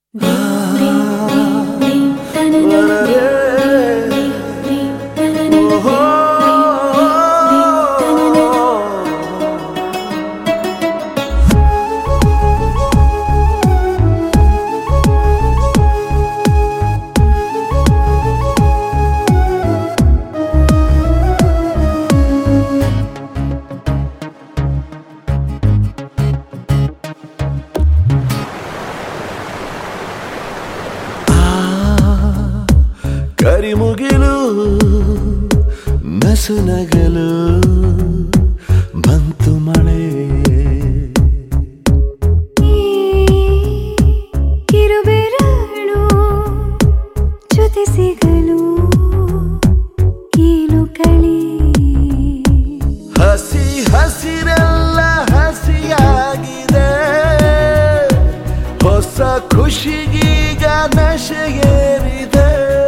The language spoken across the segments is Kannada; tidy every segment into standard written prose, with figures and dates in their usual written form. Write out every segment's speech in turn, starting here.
ಕರಿಮುಗಿಲು ನಸುನಗಲು ಬಂತು ಮಳೆ ಕಿರುಬೆರಳು ಜೊತೆ ಸಿಗಲು ಕೀಲು ಕಳಿ ಹಸಿ ಹಸಿರೆಲ್ಲ ಹಸಿಯಾಗಿದೆ ಹೊಸ ಖುಷಿಗೀಗ ನಶೆಯೇರಿದೆ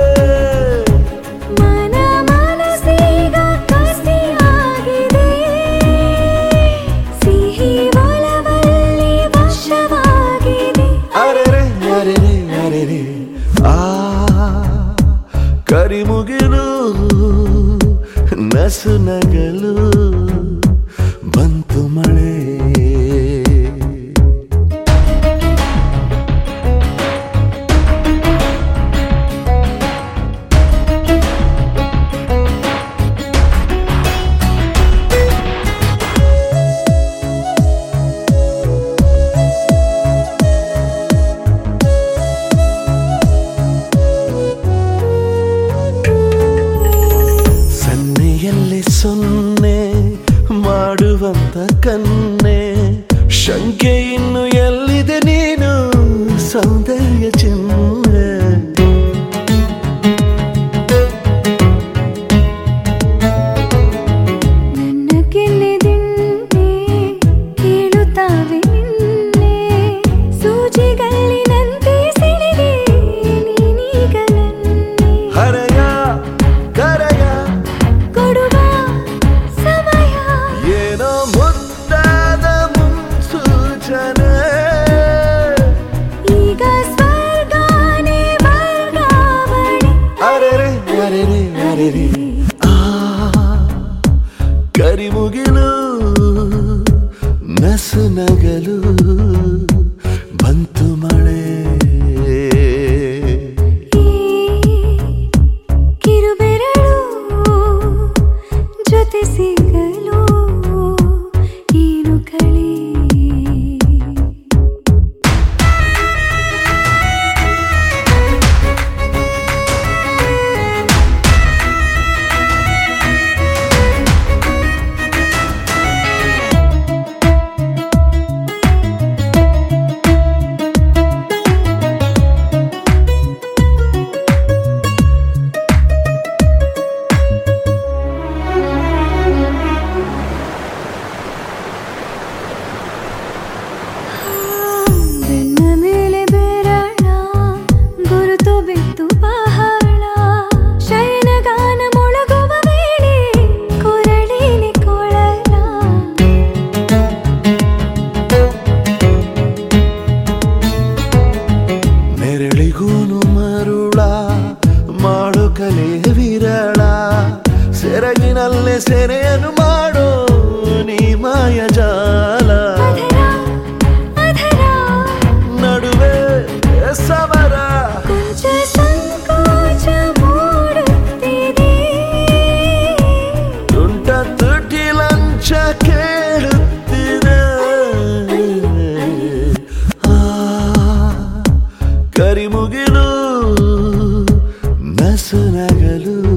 ಕರಿಮುಗಿಲು ನಸುನಗಲು ಬಂತು ಮಳೆ ಸೊನ್ನೆ ಮಾಡುವಂತ ಕನ್ನೆ ಶಂಕೆ ಇನ್ನು ಎಲ್ಲಿದೆ ನೀನು ಸೌಂದರ್ಯ ಚಿನ್ನೆ ನನ್ನ ಕೆನ್ನೆದಿಂಡೆ ಕೇಳುತ್ತಾವೆ ನಿನ್ನೆ ಸೂಜಿಗಲ್ಲಿನಂತೆ ಸಿಡಿದೆ ನೀನೀಗ ನನ್ನೆ ಹರೆಯ ಕರೆಯ ಕೊಡುವ ಸಮಯ ಏನೋ ಮುದ್ದಾದ ಮುನ್ಸೂಚನೆ ಈಗ ಸ್ವರ್ಗಾನೇ ವರ್ಗಾವಣೆ ಅರೆರೆ ಅರೆರೆ ಅರೆರೆ ಕರಿಮುಗಿಲು ನಸುನಗಲು ಬಂತು ಮಳೆ ಕಿರುಬೆರಳು ಜೊತೆ ಸಿಗಲು ಕೀಲು ಕಳಿ ಕಲೆ ವಿರಳ ಸೆರಗಿನಲ್ಲೇ ಸೆರೆಯನ್ನು ಮಾಡೋ ನೀ ಮಾಯಜಾಲ ನಡುವೆ ಸಮರ ಕೊಂಚ ಸಂಕೋಚ ಮೂಡುತ್ತಿದೆ ತುಂಟ ತುಟಿ ಲಂಚ ಕೇಳುತ್ತಿದೆ ಕರಿಮುಗಿಲು ನಸುನಗಲು